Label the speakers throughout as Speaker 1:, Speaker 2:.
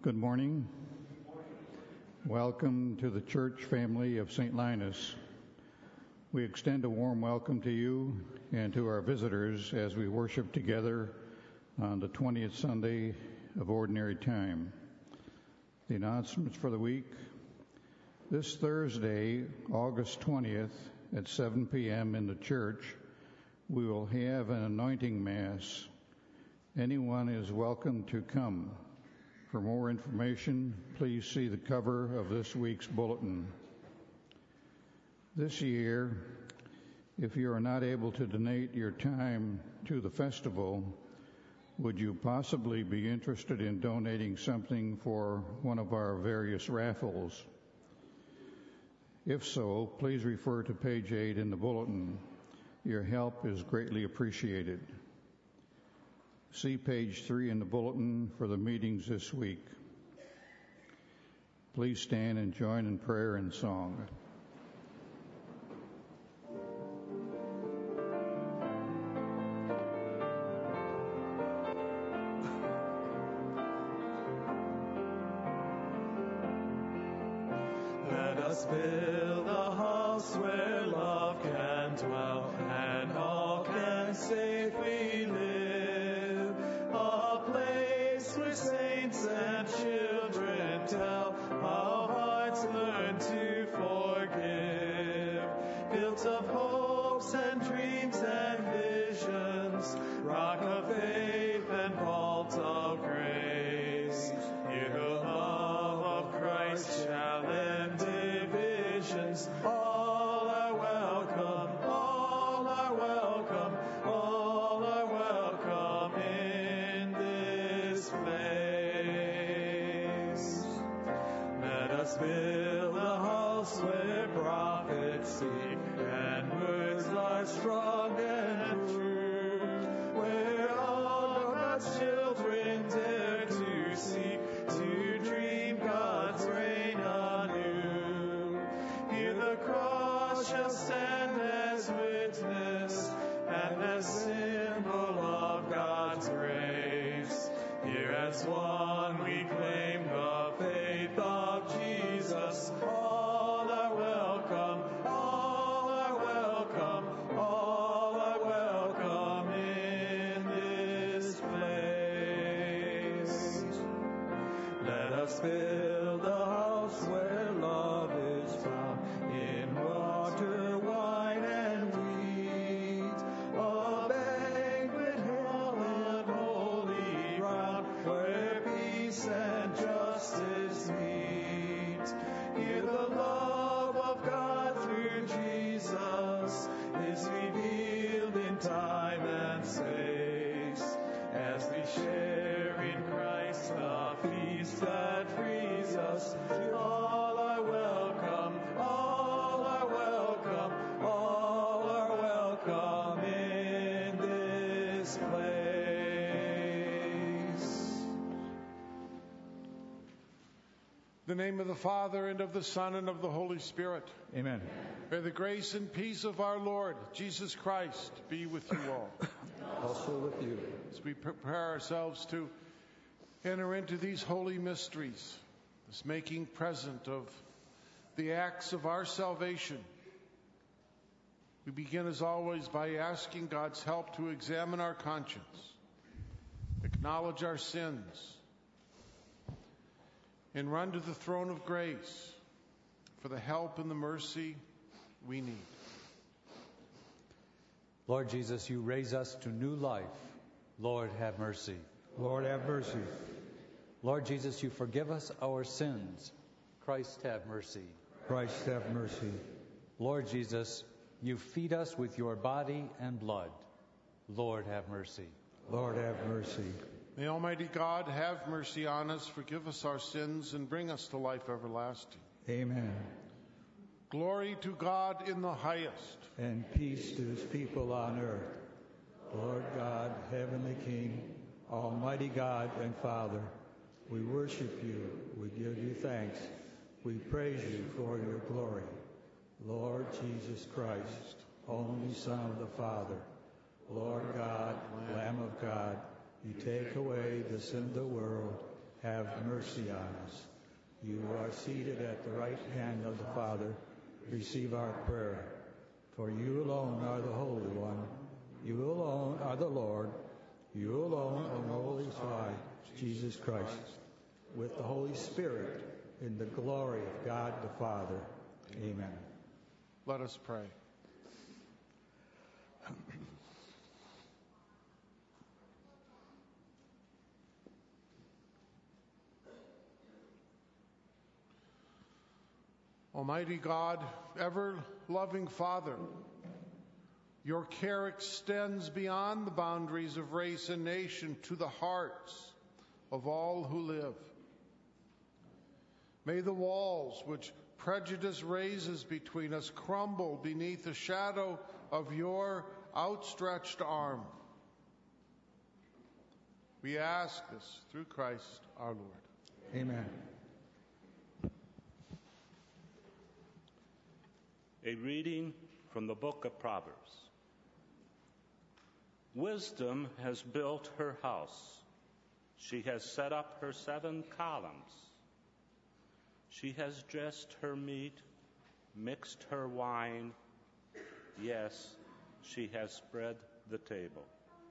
Speaker 1: Good morning. Welcome to the church family of St. Linus. We extend a warm welcome to you and to our visitors as we worship together on the 20th Sunday of Ordinary Time. The announcements for the week. This Thursday, August 20th at 7 p.m. in the church, we will have an anointing mass. Anyone is welcome to come. For more information, please see the cover of this week's bulletin. This year, if you are not able to donate your time to the festival, would you possibly be interested in donating something for one of our various raffles? If so, please refer to page 8 in the bulletin. Your help is greatly appreciated. See page 3 in the bulletin for the meetings this week. Please stand and join in prayer and song.
Speaker 2: Let us build a house where love can dwell and all can safely live. A place where saints and children tell how hearts learn to forgive. Built of hopes and dreams and visions, rock of faith and vault of grace. Here the love of Christ shall end divisions. All are welcome, all are welcome, all are welcome in this place. Let us build a house where prophets speak and words are strong and true, where all God's children dare to seek to dream God's reign anew. Here the cross shall stand as witness and as symbol of God's grace. Here as one we claim the faith of Jesus. All are welcome, all are welcome, all are welcome in this place. Let us build a house where love is found in water, wine, and wheat. A banquet hall and holy ground where peace and justice meet. Here the love of God through Jesus is revealed in time and space as we share in Christ the feast that frees us. All are welcome, all are welcome, all are welcome in this place.
Speaker 3: In the name of the Father, and of the Son, and of the Holy Spirit.
Speaker 1: Amen.
Speaker 3: May the grace and peace of our Lord Jesus Christ be with you all.
Speaker 4: Also with you.
Speaker 3: As we prepare ourselves to enter into these holy mysteries, this making present of the acts of our salvation, we begin as always by asking God's help to examine our conscience, acknowledge our sins, and run to the throne of grace for the help and the mercy we need.
Speaker 4: Lord Jesus, you raise us to new life. Lord, have mercy.
Speaker 5: Lord, have mercy.
Speaker 4: Lord Jesus, you forgive us our sins. Christ, have mercy.
Speaker 5: Christ, have mercy.
Speaker 4: Lord Jesus, you feed us with your body and blood. Lord, have mercy.
Speaker 5: Lord, have mercy.
Speaker 3: May Almighty God have mercy on us, forgive us our sins, and bring us to life everlasting.
Speaker 5: Amen.
Speaker 3: Glory to God in the highest.
Speaker 5: And peace to his people on earth. Lord God, Heavenly King, Almighty God and Father, we worship you, we give you thanks, we praise you for your glory. Lord Jesus Christ, only Son of the Father, Lord God, Lamb of God, you take away the sin of the world, have have mercy on us. You are seated at the right hand of the Father. Receive our prayer. For you alone are the Holy One. You alone are the Lord. You alone are the Holy Son, Jesus Christ, with the Holy Spirit, in the glory of God the Father. Amen.
Speaker 3: Let us pray. Almighty God, ever-loving Father, your care extends beyond the boundaries of race and nation to the hearts of all who live. May the walls which prejudice raises between us crumble beneath the shadow of your outstretched arm. We ask this through Christ our Lord.
Speaker 5: Amen.
Speaker 6: A reading from the book of Proverbs. Wisdom has built her house. She has set up her 7 columns. She has dressed her meat, mixed her wine. Yes, she has spread the table.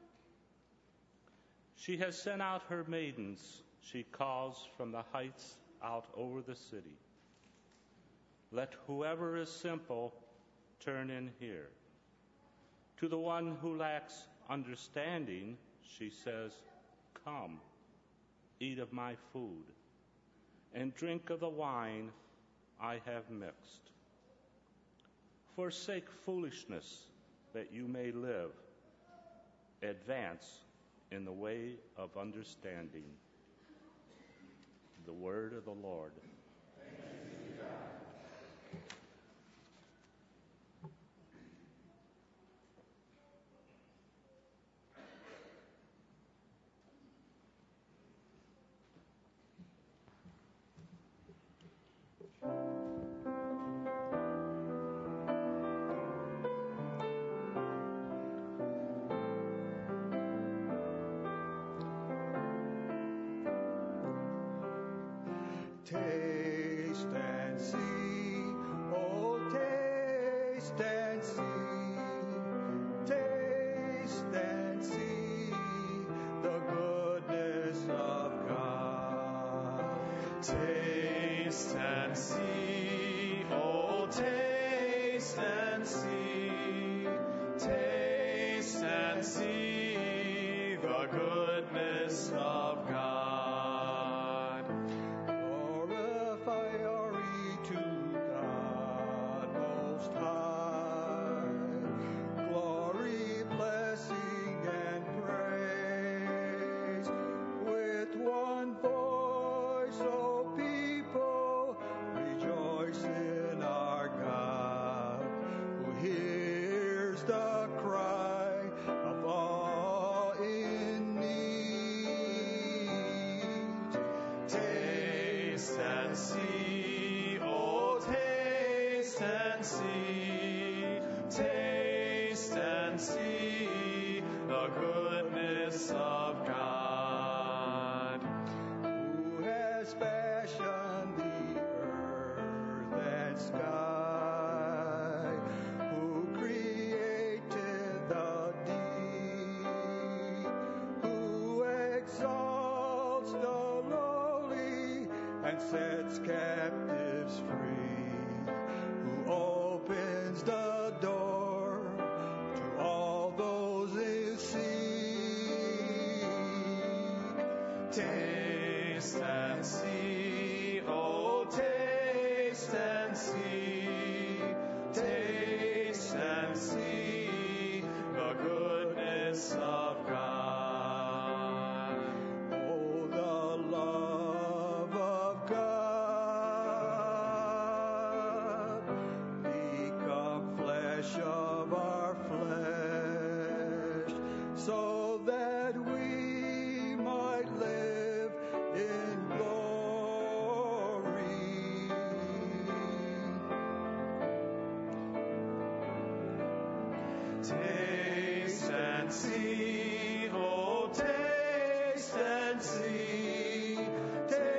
Speaker 6: She has sent out her maidens. She calls from the heights out over the city. Let whoever is simple turn in here. To the one who lacks understanding, she says, come, eat of my food, and drink of the wine I have mixed. Forsake foolishness that you may live. Advance in the way of understanding. The word of the Lord.
Speaker 5: Taste and see, oh taste and see, taste and see the goodness of God.
Speaker 2: Taste and see, oh taste and see, taste and see the goodness of God.
Speaker 5: Sets captives free, who opens the door to all those who seek.
Speaker 2: Taste and see, oh taste and see, taste and see the goodness of God.
Speaker 5: Oh, the love of God become flesh of our flesh, so that we might live in glory.
Speaker 2: Taste and see, oh taste and see, taste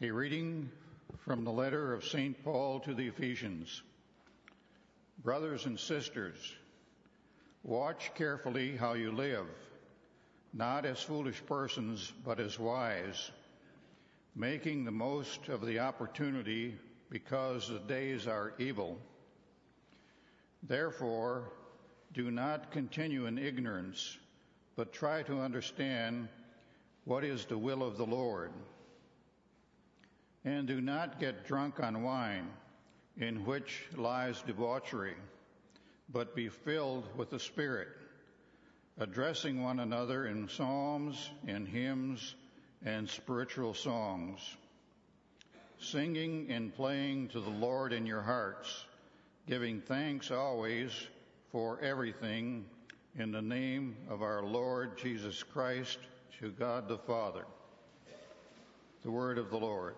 Speaker 1: A reading from the letter of St. Paul to the Ephesians. Brothers and sisters, watch carefully how you live, not as foolish persons, but as wise, making the most of the opportunity because the days are evil. Therefore, do not continue in ignorance, but try to understand what is the will of the Lord. And do not get drunk on wine, in which lies debauchery, but be filled with the Spirit, addressing one another in psalms and hymns and spiritual songs, singing and playing to the Lord in your hearts, giving thanks always for everything in the name of our Lord Jesus Christ, to God the Father. The word of the Lord.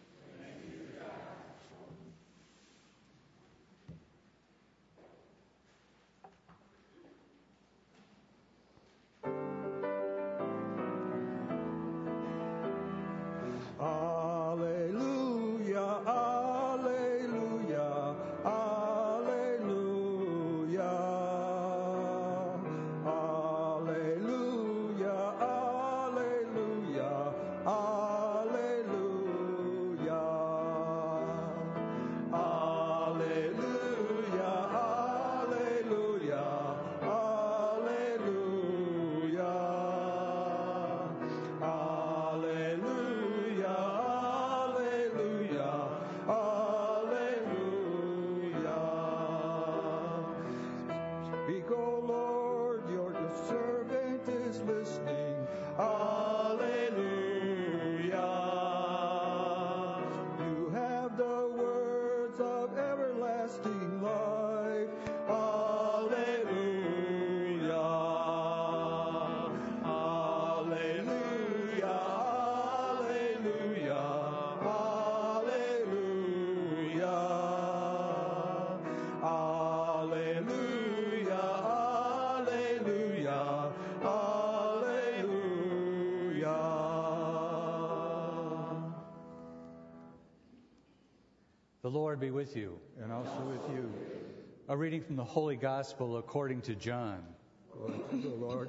Speaker 4: The Lord be with you.
Speaker 5: And also with you.
Speaker 4: A reading from the Holy Gospel according to John.
Speaker 5: Glory to the Lord.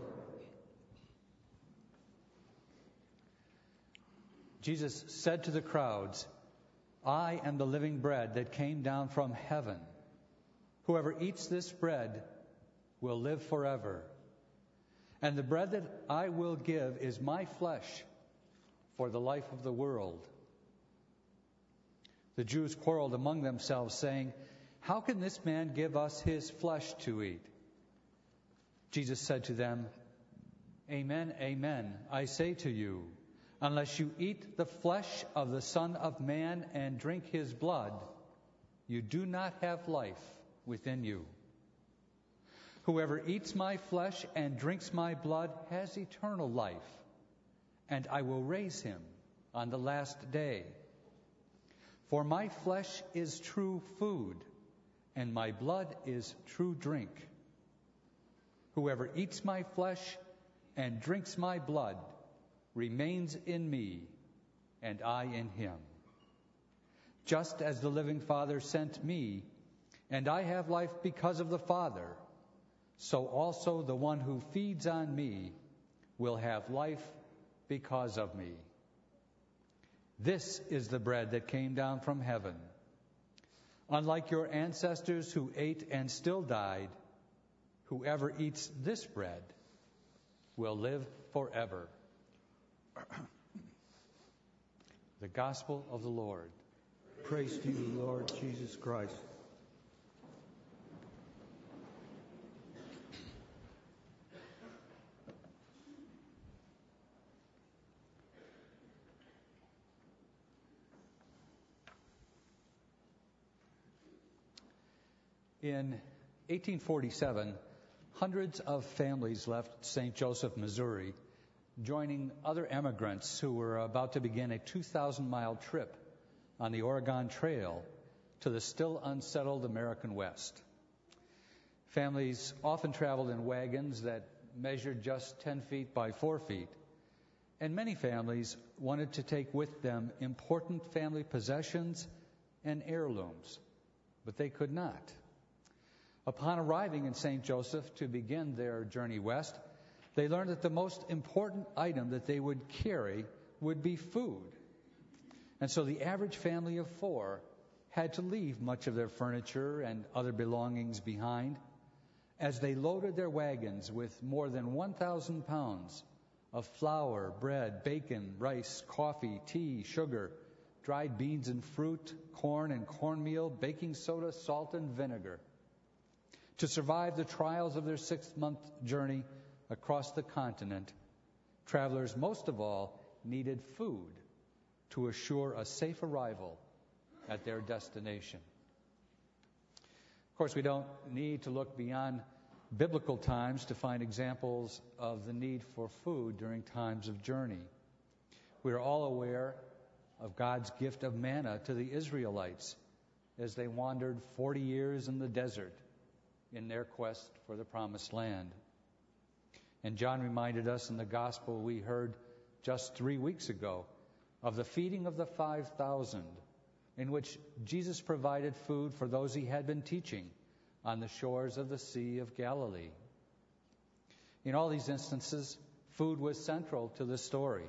Speaker 4: Jesus said to the crowds, I am the living bread that came down from heaven. Whoever eats this bread will live forever. And the bread that I will give is my flesh for the life of the world. The Jews quarreled among themselves, saying, How can this man give us his flesh to eat? Jesus said to them, Amen, amen, I say to you, unless you eat the flesh of the Son of Man and drink his blood, you do not have life within you. Whoever eats my flesh and drinks my blood has eternal life, and I will raise him on the last day. For my flesh is true food, and my blood is true drink. Whoever eats my flesh and drinks my blood remains in me, and I in him. Just as the living Father sent me, and I have life because of the Father, so also the one who feeds on me will have life because of me. This is the bread that came down from heaven. Unlike your ancestors who ate and still died, whoever eats this bread will live forever. The Gospel of the Lord.
Speaker 5: Praise to you, Lord Jesus Christ.
Speaker 4: In 1847, hundreds of families left St. Joseph, Missouri, joining other emigrants who were about to begin a 2,000-mile trip on the Oregon Trail to the still unsettled American West. Families often traveled in wagons that measured just 10 feet by 4 feet, and many families wanted to take with them important family possessions and heirlooms, but they could not. Upon arriving in St. Joseph to begin their journey west, they learned that the most important item that they would carry would be food. And so the average family of 4 had to leave much of their furniture and other belongings behind as they loaded their wagons with more than 1,000 pounds of flour, bread, bacon, rice, coffee, tea, sugar, dried beans and fruit, corn and cornmeal, baking soda, salt and vinegar. To survive the trials of their 6-month journey across the continent, travelers most of all needed food to assure a safe arrival at their destination. Of course, we don't need to look beyond biblical times to find examples of the need for food during times of journey. We are all aware of God's gift of manna to the Israelites as they wandered 40 years in the desert in their quest for the promised land. And John reminded us in the gospel we heard just 3 weeks ago of the feeding of the 5,000, in which Jesus provided food for those he had been teaching on the shores of the Sea of Galilee. In all these instances, food was central to the story.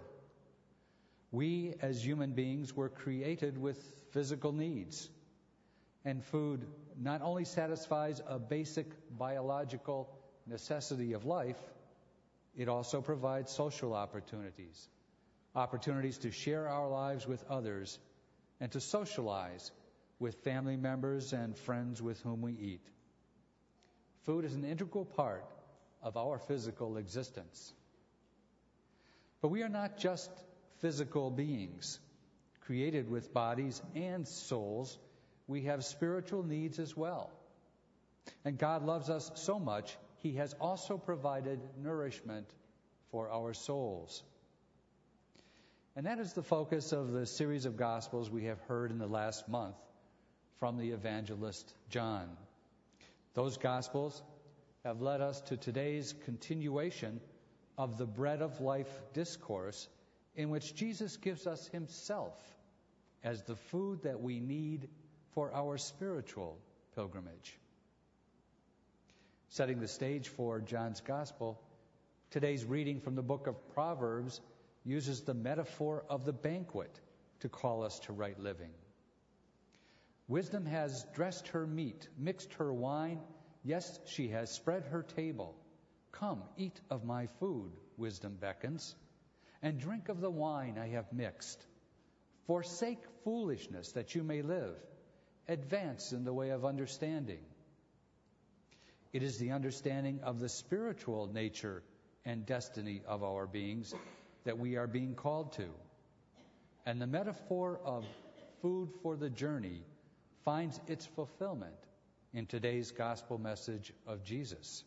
Speaker 4: We, as human beings, were created with physical needs. And food not only satisfies a basic biological necessity of life, it also provides social opportunities to share our lives with others and to socialize with family members and friends with whom we eat. Food is an integral part of our physical existence. But we are not just physical beings, created with bodies and souls. We have spiritual needs as well. And God loves us so much, He has also provided nourishment for our souls. And that is the focus of the series of Gospels we have heard in the last month from the evangelist John. Those Gospels have led us to today's continuation of the Bread of Life discourse, in which Jesus gives us Himself as the food that we need for our spiritual pilgrimage. Setting the stage for John's Gospel, today's reading from the book of Proverbs uses the metaphor of the banquet to call us to right living. Wisdom has dressed her meat, mixed her wine. Yes, she has spread her table. Come, eat of my food, wisdom beckons, and drink of the wine I have mixed. Forsake foolishness that you may live. Advance in the way of understanding. It is the understanding of the spiritual nature and destiny of our beings that we are being called to. And the metaphor of food for the journey finds its fulfillment in today's gospel message of Jesus.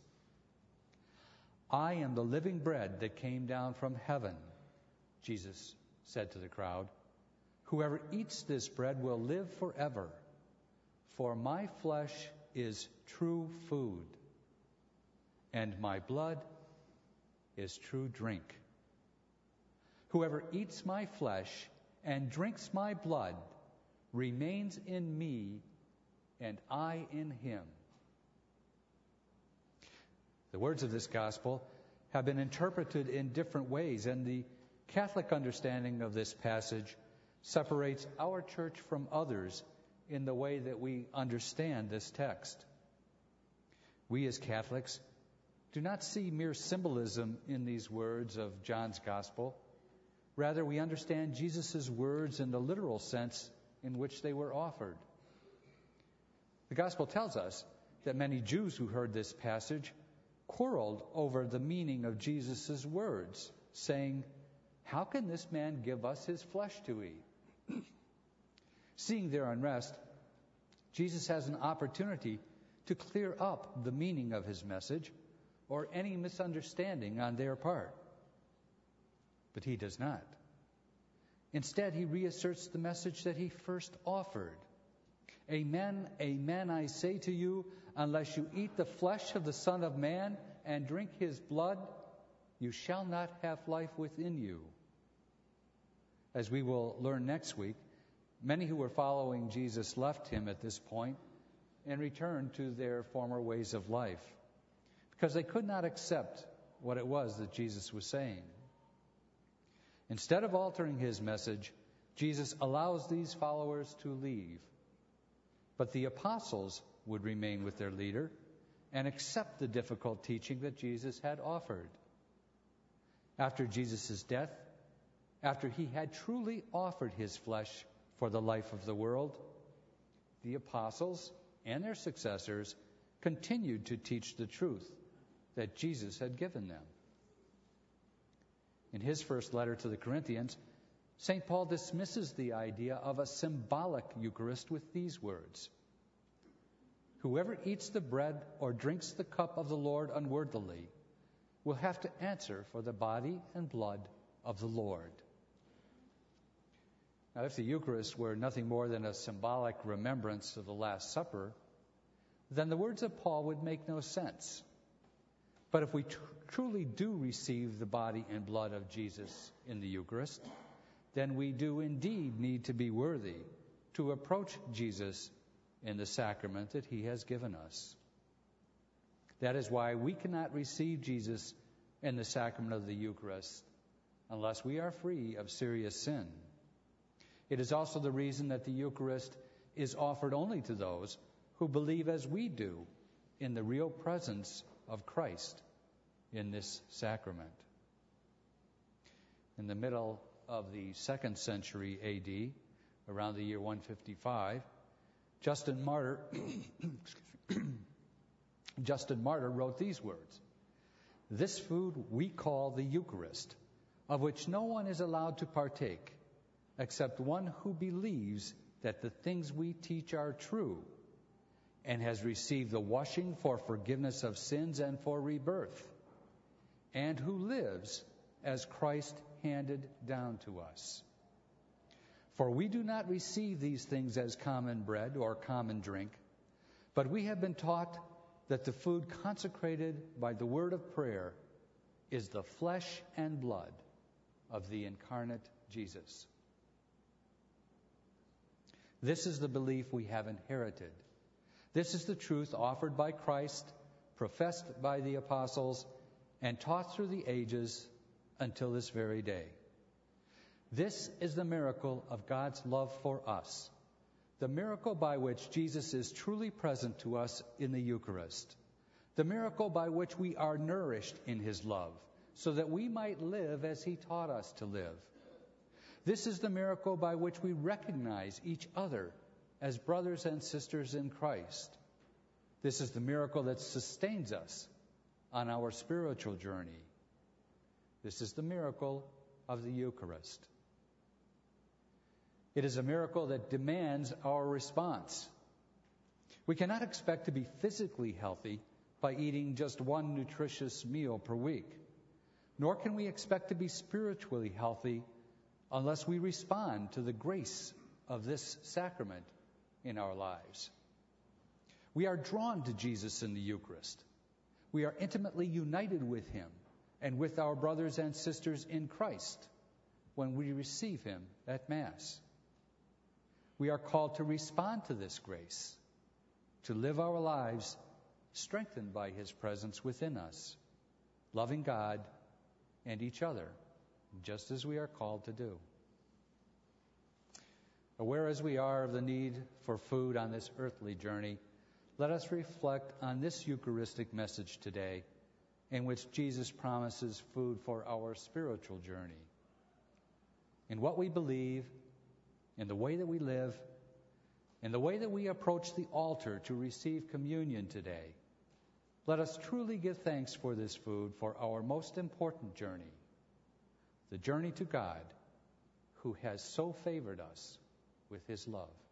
Speaker 4: I am the living bread that came down from heaven, Jesus said to the crowd. Whoever eats this bread will live forever, for my flesh is true food, and my blood is true drink. Whoever eats my flesh and drinks my blood remains in me, and I in him. The words of this gospel have been interpreted in different ways, and the Catholic understanding of this passage separates our church from others in the way that we understand this text. We as Catholics do not see mere symbolism in these words of John's gospel. Rather, we understand Jesus' words in the literal sense in which they were offered. The gospel tells us that many Jews who heard this passage quarreled over the meaning of Jesus' words, saying, "How can this man give us his flesh to eat?" Seeing their unrest, Jesus has an opportunity to clear up the meaning of his message or any misunderstanding on their part. But he does not. Instead, he reasserts the message that he first offered. Amen, amen, I say to you, unless you eat the flesh of the Son of Man and drink his blood, you shall not have life within you. As we will learn next week, many who were following Jesus left him at this point and returned to their former ways of life because they could not accept what it was that Jesus was saying. Instead of altering his message, Jesus allows these followers to leave. But the apostles would remain with their leader and accept the difficult teaching that Jesus had offered. After Jesus' death, after he had truly offered his flesh for the life of the world, the apostles and their successors continued to teach the truth that Jesus had given them. In his first letter to the Corinthians, St. Paul dismisses the idea of a symbolic Eucharist with these words: "Whoever eats the bread or drinks the cup of the Lord unworthily will have to answer for the body and blood of the Lord." Now, if the Eucharist were nothing more than a symbolic remembrance of the Last Supper, then the words of Paul would make no sense. But if we truly do receive the body and blood of Jesus in the Eucharist, then we do indeed need to be worthy to approach Jesus in the sacrament that he has given us. That is why we cannot receive Jesus in the sacrament of the Eucharist unless we are free of serious sin. It is also the reason that the Eucharist is offered only to those who believe as we do in the real presence of Christ in this sacrament. In the middle of the 2nd century A.D., around the year 155, Justin Martyr wrote these words: "This food we call the Eucharist, of which no one is allowed to partake, except one who believes that the things we teach are true, and has received the washing for forgiveness of sins and for rebirth, and who lives as Christ handed down to us. For we do not receive these things as common bread or common drink, but we have been taught that the food consecrated by the word of prayer is the flesh and blood of the incarnate Jesus." This is the belief we have inherited. This is the truth offered by Christ, professed by the apostles, and taught through the ages until this very day. This is the miracle of God's love for us, the miracle by which Jesus is truly present to us in the Eucharist, the miracle by which we are nourished in his love, so that we might live as he taught us to live. This is the miracle by which we recognize each other as brothers and sisters in Christ. This is the miracle that sustains us on our spiritual journey. This is the miracle of the Eucharist. It is a miracle that demands our response. We cannot expect to be physically healthy by eating just one nutritious meal per week, nor can we expect to be spiritually healthy unless we respond to the grace of this sacrament in our lives. We are drawn to Jesus in the Eucharist. We are intimately united with him and with our brothers and sisters in Christ when we receive him at Mass. We are called to respond to this grace, to live our lives strengthened by his presence within us, loving God and each other, just as we are called to do. Aware as we are of the need for food on this earthly journey, let us reflect on this Eucharistic message today, in which Jesus promises food for our spiritual journey. In what we believe, in the way that we live, in the way that we approach the altar to receive communion today, let us truly give thanks for this food for our most important journey, the journey to God, who has so favored us with his love.